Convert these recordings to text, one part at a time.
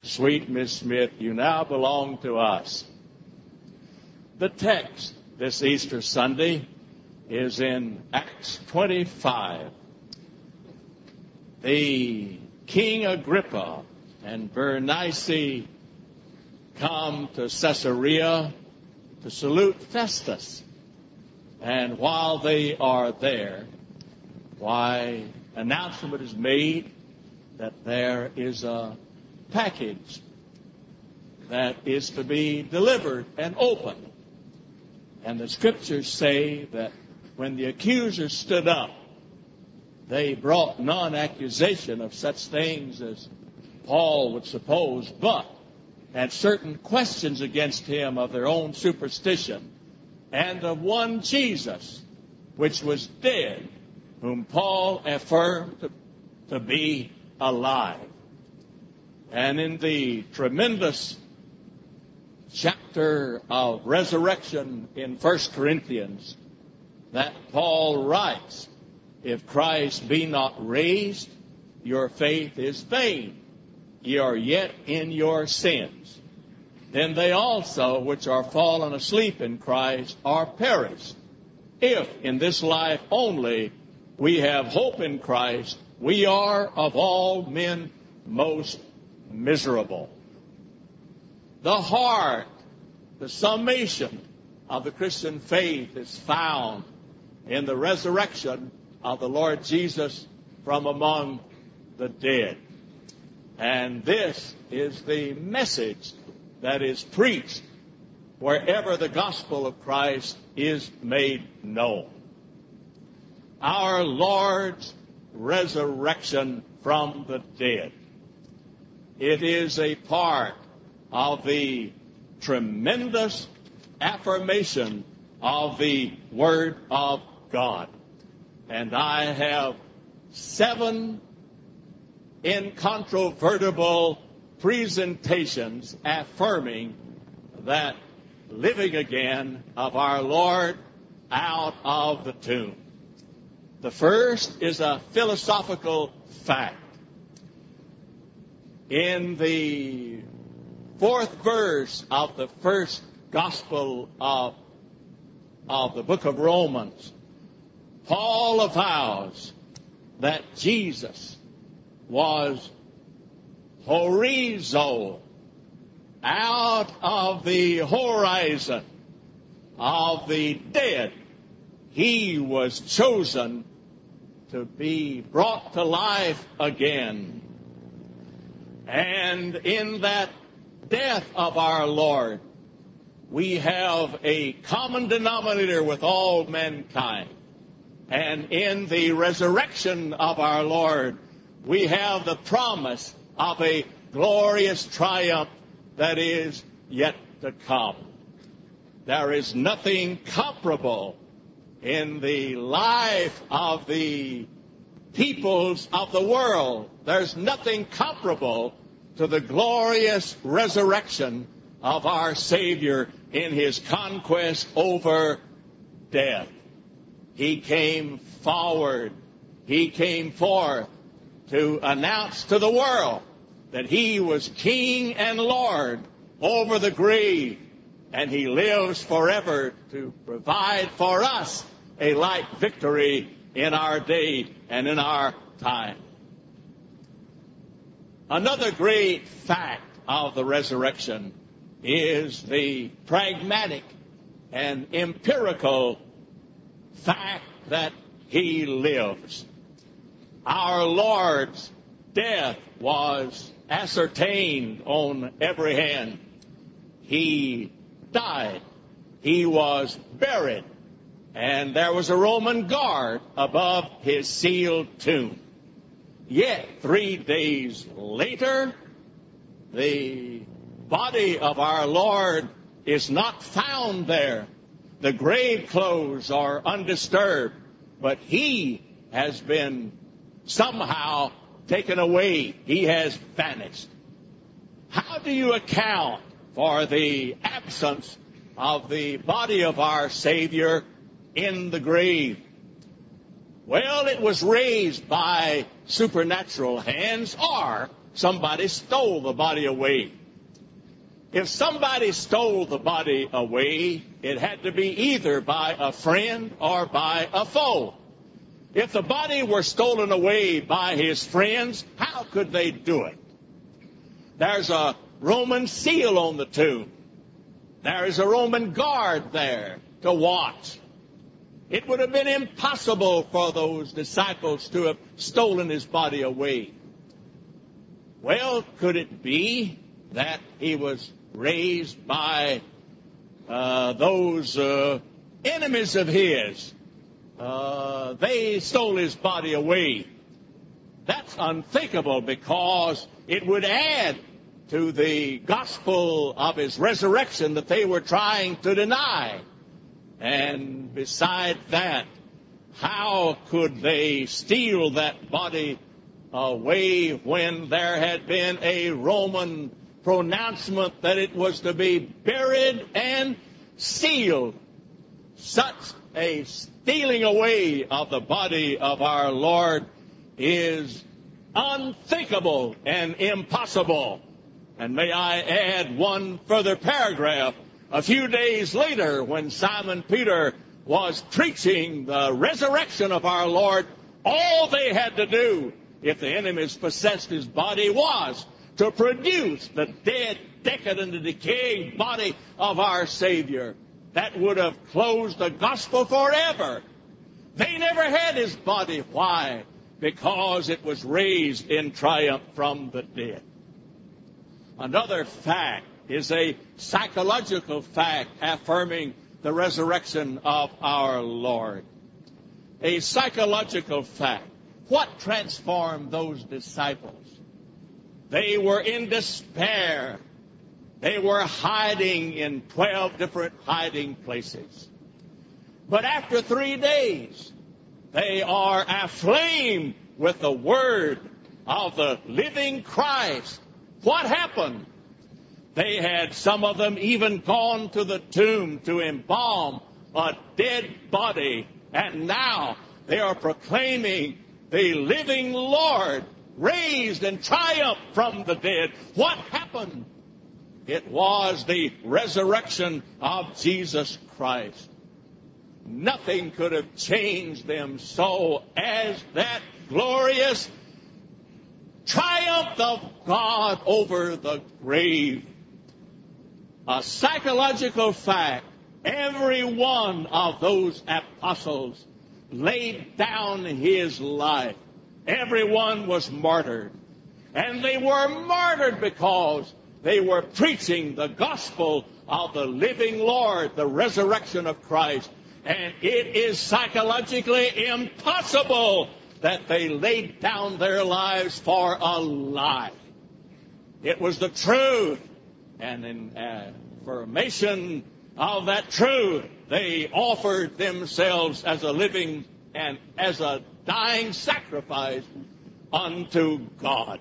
Sweet Miss Smith, you now belong to us. The text this Easter Sunday is in Acts 25. The King Agrippa and Berenice come to Caesarea to salute Festus. And while they are there, announcement is made that there is a package that is to be delivered and opened. And the scriptures say that when the accusers stood up, they brought none accusation of such things as Paul would suppose, but had certain questions against him of their own superstition, and of one Jesus, which was dead, whom Paul affirmed to be alive. And in the tremendous chapter of resurrection in 1 Corinthians, that Paul writes, if Christ be not raised, your faith is vain. Ye are yet in your sins. Then they also which are fallen asleep in Christ are perished. If in this life only we have hope in Christ, we are of all men most miserable. The heart, the summation of the Christian faith is found in the resurrection of the Lord Jesus from among the dead. And this is the message that is preached wherever the gospel of Christ is made known. Our Lord's resurrection from the dead. It is a part of the tremendous affirmation of the Word of God. And I have 7 incontrovertible presentations affirming that living again of our Lord out of the tomb. The first is a philosophical fact. In the 4th verse of the first gospel of the book of Romans, Paul avows that Jesus was horizo, out of the horizon of the dead. He was chosen to be brought to life again. And in that death of our Lord, we have a common denominator with all mankind. And in the resurrection of our Lord, we have the promise of a glorious triumph that is yet to come. There is nothing comparable in the life of the peoples of the world. There's nothing comparable to the glorious resurrection of our Savior in his conquest over death. He came forward. He came forth to announce to the world that he was King and Lord over the grave, and he lives forever to provide for us a like victory in our day and in our time. Another great fact of the resurrection is the pragmatic and empirical fact that he lives. Our Lord's death was ascertained on every hand. He died. He was buried. And there was a Roman guard above his sealed tomb. Yet 3 days later, the body of our Lord is not found there. The grave clothes are undisturbed, but he has been somehow taken away. He has vanished. How do you account for the absence of the body of our Savior in the grave? Well, it was raised by supernatural hands, or somebody stole the body away. If somebody stole the body away, it had to be either by a friend or by a foe. If the body were stolen away by his friends, how could they do it? There's a Roman seal on the tomb. There is a Roman guard there to watch. It would have been impossible for those disciples to have stolen his body away. Well, could it be that he was raised by those enemies of his? They stole his body away. That's unthinkable, because it would add to the gospel of his resurrection that they were trying to deny. And beside that, how could they steal that body away when there had been a Roman pronouncement that it was to be buried and sealed? Such a stealing away of the body of our Lord is unthinkable and impossible. And may I add one further paragraph. A few days later, when Simon Peter was preaching the resurrection of our Lord, all they had to do, if the enemies possessed his body, was to produce the dead, decadent, and decaying body of our Savior. That would have closed the gospel forever. They never had his body. Why? Because it was raised in triumph from the dead. Another fact is a psychological fact affirming the resurrection of our Lord. A psychological fact. What transformed those disciples? They were in despair. They were hiding in 12 different hiding places. But after 3 days, they are aflame with the word of the living Christ. What happened? They had, some of them, even gone to the tomb to embalm a dead body. And now they are proclaiming the living Lord raised in triumph from the dead. What happened? It was the resurrection of Jesus Christ. Nothing could have changed them so as that glorious triumph of God over the grave. A psychological fact. Every one of those apostles laid down his life. Everyone was martyred. And they were martyred because they were preaching the gospel of the living Lord, the resurrection of Christ. And it is psychologically impossible that they laid down their lives for a lie. It was the truth. And in affirmation of that truth, they offered themselves as a living and as a dying sacrifice unto God.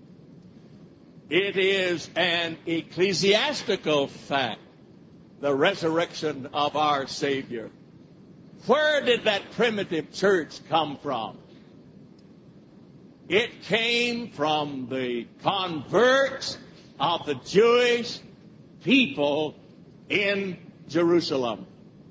It is an ecclesiastical fact, the resurrection of our Savior. Where did that primitive church come from? It came from the converts of the Jewish people in Jerusalem.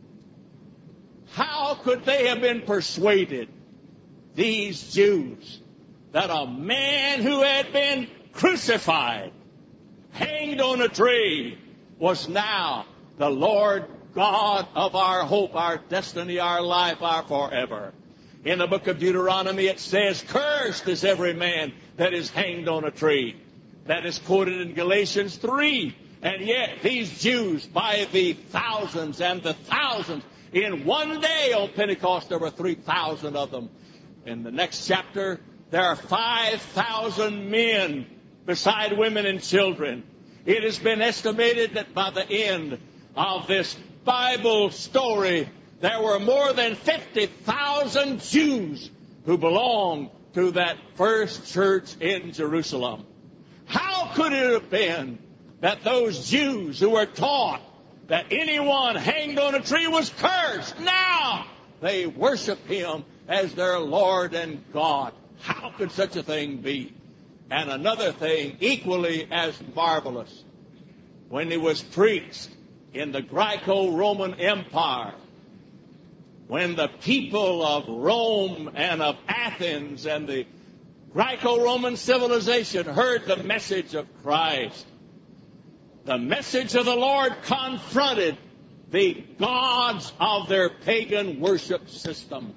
How could they have been persuaded, these Jews, that a man who had been crucified, hanged on a tree, was now the Lord God of our hope, our destiny, our life, our forever? In the book of Deuteronomy it says, "Cursed is every man that is hanged on a tree." That is quoted in Galatians 3. And yet these Jews, by the thousands and the thousands, in one day on Pentecost there were 3,000 of them. In the next chapter there are 5,000 men beside women and children. It has been estimated that by the end of this Bible story there were more than 50,000 Jews who belonged to that first church in Jerusalem. How could it have been that those Jews who were taught that anyone hanged on a tree was cursed, now they worship him as their Lord and God? How could such a thing be? And another thing equally as marvelous, when it was preached in the Greco-Roman Empire, when the people of Rome and of Athens and the Greco-Roman civilization heard the message of Christ, the message of the Lord confronted the gods of their pagan worship system.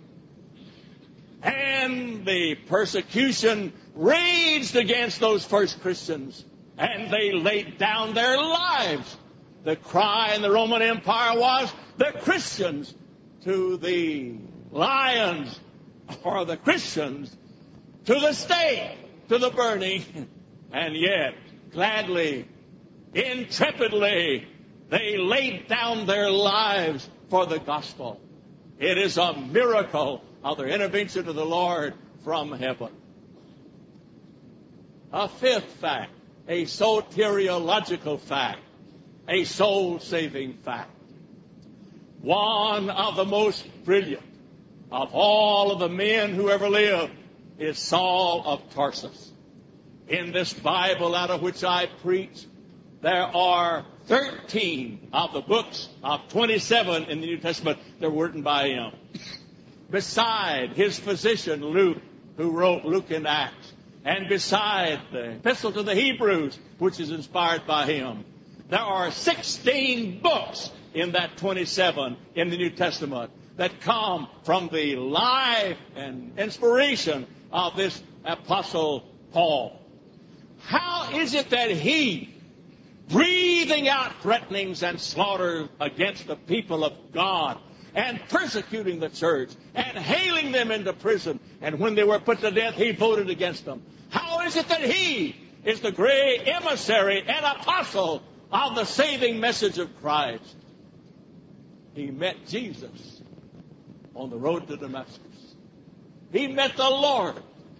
And the persecution raged against those first Christians, and they laid down their lives. The cry in the Roman Empire was, the Christians to the lions, or the Christians to the stake, to the burning. And yet, gladly, intrepidly, they laid down their lives for the gospel. It is a miracle of the intervention of the Lord from heaven. A fifth fact, a soteriological fact, a soul-saving fact. One of the most brilliant of all of the men who ever lived is Saul of Tarsus. In this Bible out of which I preach, there are 13 of the books of 27 in the New Testament that were written by him. Beside his physician Luke, who wrote Luke and Acts, and beside the Epistle to the Hebrews, which is inspired by him, there are 16 books in that 27 in the New Testament that come from the life and inspiration of this Apostle Paul. How is it that he, breathing out threatenings and slaughter against the people of God, and persecuting the church, and hailing them into prison, and when they were put to death, he voted against them? How is it that he is the great emissary and apostle of the saving message of Christ? He met Jesus on the road to Damascus. He met the Lord.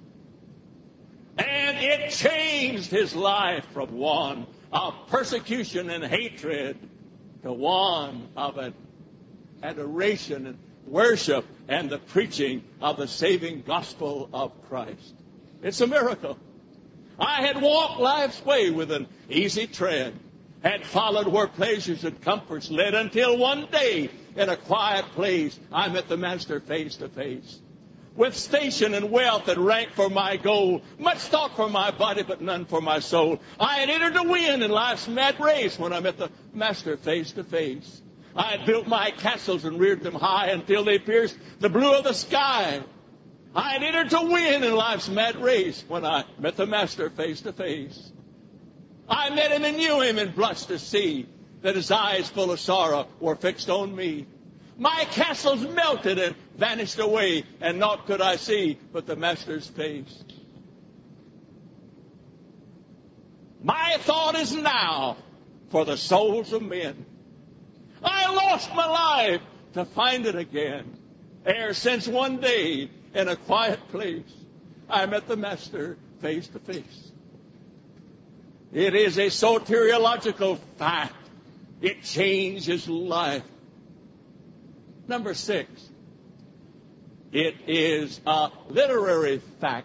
And it changed his life from one of persecution and hatred to one of an adoration and worship and the preaching of the saving gospel of Christ. It's a miracle. I had walked life's way with an easy tread, had followed where pleasures and comforts led, until one day in a quiet place I met the Master face to face. With station and wealth and rank for my goal, much thought for my body but none for my soul, I had entered to win in life's mad race when I met the Master face to face. I had built my castles and reared them high until they pierced the blue of the sky. I had entered to win in life's mad race when I met the Master face to face. I met him and knew him and blushed to see that his eyes full of sorrow were fixed on me. My castles melted and vanished away, and naught could I see but the Master's face. My thought is now for the souls of men. I lost my life to find it again, ere since one day in a quiet place I met the Master face to face. It is a soteriological fact. It changed his life. Number 6, it is a literary fact.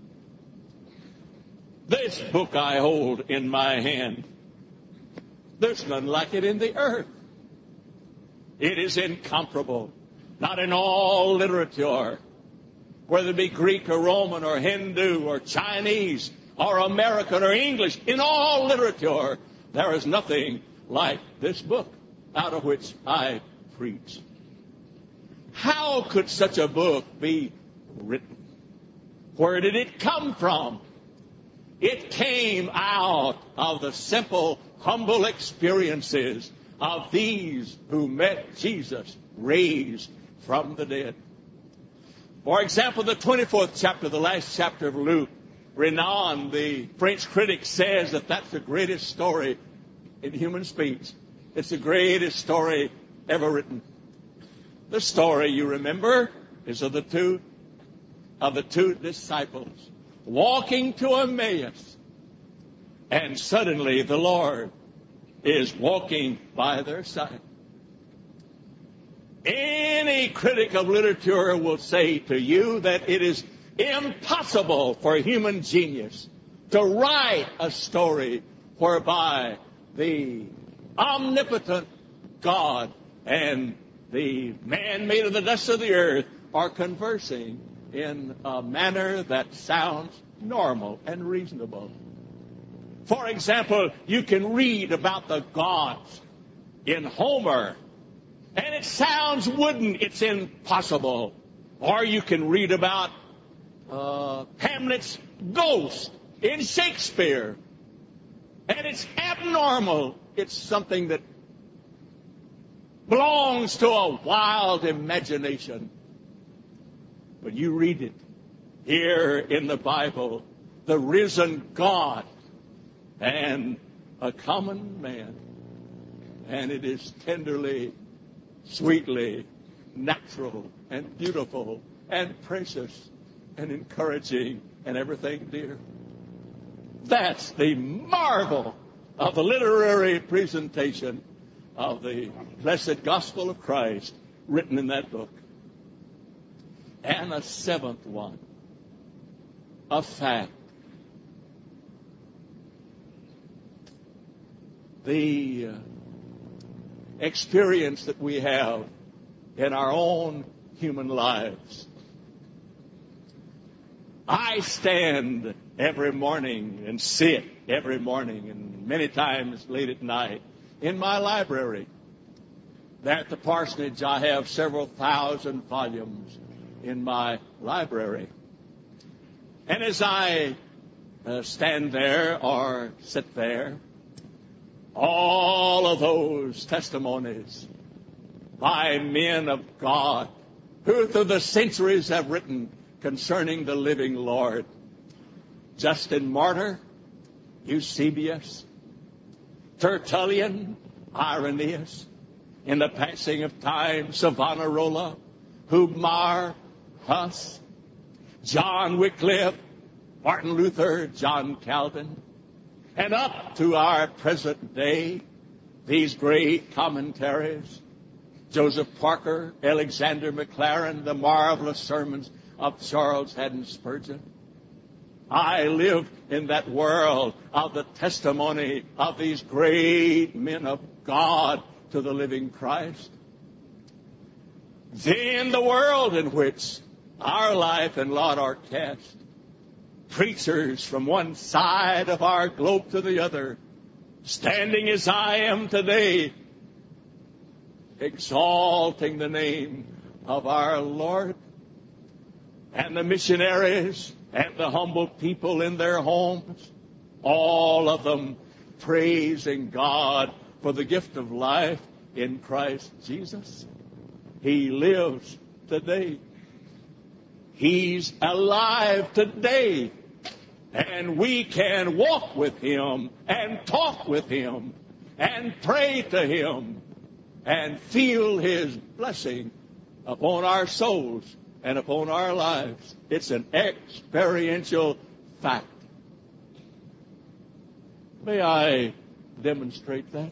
This book I hold in my hand, there's none like it in the earth. It is incomparable, not in all literature, whether it be Greek or Roman or Hindu or Chinese or American or English. In all literature, there is nothing like this book out of which I preach. How could such a book be written? Where did it come from? It came out of the simple, humble experiences of these who met Jesus raised from the dead. For example, the 24th chapter, the last chapter of Luke, Renan, the French critic, says that that's the greatest story in human speech. It's the greatest story ever written. The story, you remember, is of the two disciples walking to Emmaus, and suddenly the Lord is walking by their side. Any critic of literature will say to you that it is impossible for human genius to write a story whereby the omnipotent God and the man made of the dust of the earth are conversing in a manner that sounds normal and reasonable. For example, you can read about the gods in Homer, and it sounds wooden, it's impossible. Or you can read about Hamlet's ghost in Shakespeare, and it's abnormal. It's something that belongs to a wild imagination. But you read it here in the Bible, the risen God and a common man, and it is tenderly, sweetly, natural and beautiful and precious and encouraging and everything dear. That's the marvel of the literary presentation of the blessed gospel of Christ written in that book. And a seventh one, a fact. The experience that we have in our own human lives. I stand every morning and sit every morning and many times late at night in my library. There at the parsonage, I have several thousand volumes in my library. And as I stand there or sit there, all of those testimonies by men of God who through the centuries have written concerning the living Lord. Justin Martyr, Eusebius, Tertullian, Irenaeus, in the passing of time, Savonarola, Hubmar, Huss, John Wycliffe, Martin Luther, John Calvin, and up to our present day, these great commentaries, Joseph Parker, Alexander Maclaren, the marvelous sermons of Charles Haddon Spurgeon. I live in that world of the testimony of these great men of God to the living Christ. Then the world in which our life and lot are cast. Preachers from one side of our globe to the other, standing as I am today, exalting the name of our Lord, and the missionaries and the humble people in their homes, all of them praising God for the gift of life in Christ Jesus. He lives today. He's alive today. And we can walk with Him and talk with Him and pray to Him and feel His blessing upon our souls and upon our lives. It's an experiential fact. May I demonstrate that?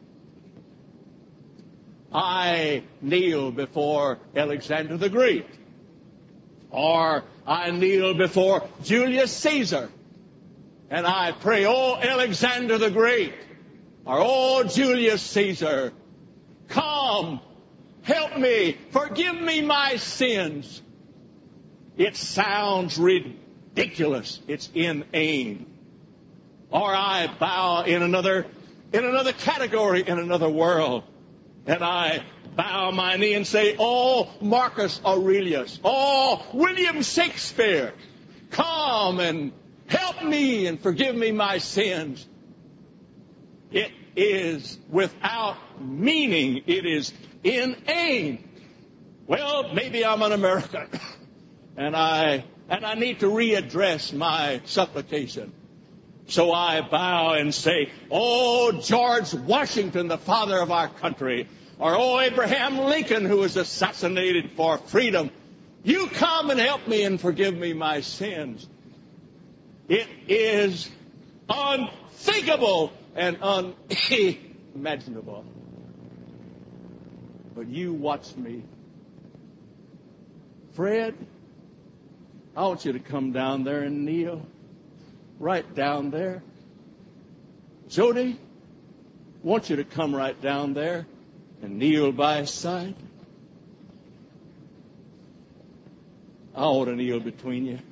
I kneel before Alexander the Great, or I kneel before Julius Caesar, and I pray, "Oh, Alexander the Great," or "Oh, Julius Caesar, come, help me, forgive me my sins." It sounds ridiculous. It's inane. Or I bow in another category, in another world, and I bow my knee and say, "Oh, Marcus Aurelius, oh, William Shakespeare, come and help me and forgive me my sins." It is without meaning. It is inane. Well, maybe I'm an American, and I need to readdress my supplication. So I bow and say, "Oh, George Washington, the father of our country," or "Oh, Abraham Lincoln, who was assassinated for freedom, you come and help me and forgive me my sins." It is unthinkable and unimaginable. But you watch me. Fred, I want you to come down there and kneel. right down there. Jody, I want you to come right down there and kneel by his side. I want to kneel between you.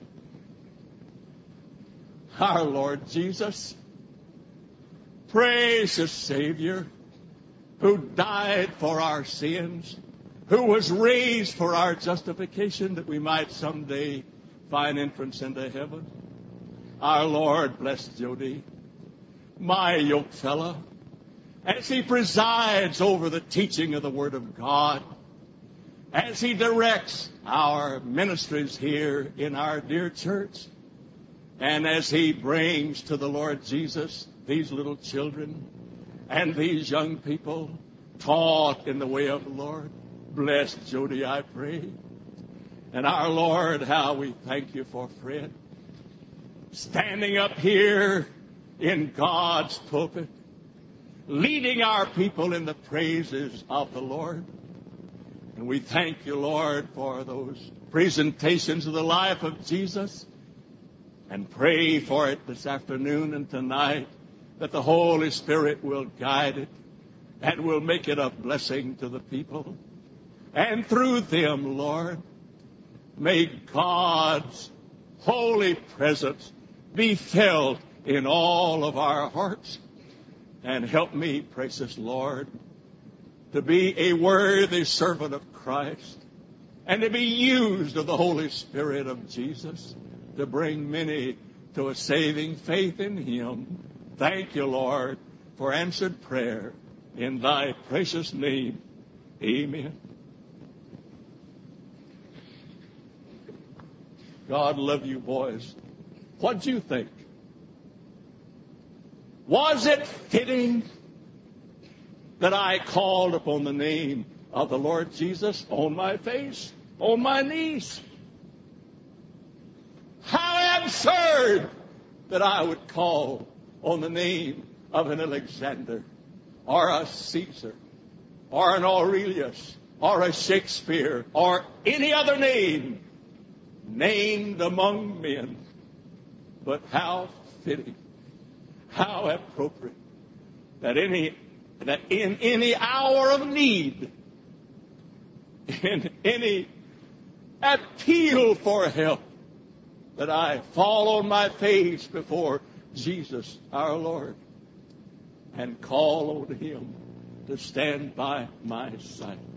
Our Lord Jesus, precious Savior, who died for our sins, who was raised for our justification that we might someday find entrance into heaven. Our Lord bless Jody, my yoke fellow, as he presides over the teaching of the Word of God, as he directs our ministries here in our dear church, and as he brings to the Lord Jesus these little children and these young people taught in the way of the Lord. Bless Jody, I pray. And our Lord, how we thank you for Fred, standing up here in God's pulpit, leading our people in the praises of the Lord. And we thank you, Lord, for those presentations of the life of Jesus, and pray for it this afternoon and tonight, that the Holy Spirit will guide it and will make it a blessing to the people. And through them, Lord, may God's holy presence be felt in all of our hearts. And help me, precious Lord, to be a worthy servant of Christ and to be used of the Holy Spirit of Jesus to bring many to a saving faith in Him. Thank you, Lord, for answered prayer. In thy precious name, amen. God love you, boys. What'd you think? Was it fitting that I called upon the name of the Lord Jesus on my face, on my knees? How absurd that I would call on the name of an Alexander or a Caesar or an Aurelius or a Shakespeare or any other name named among men. But how fitting, how appropriate that in any hour of need, in any appeal for help, that I fall on my face before Jesus our Lord and call on Him to stand by my side.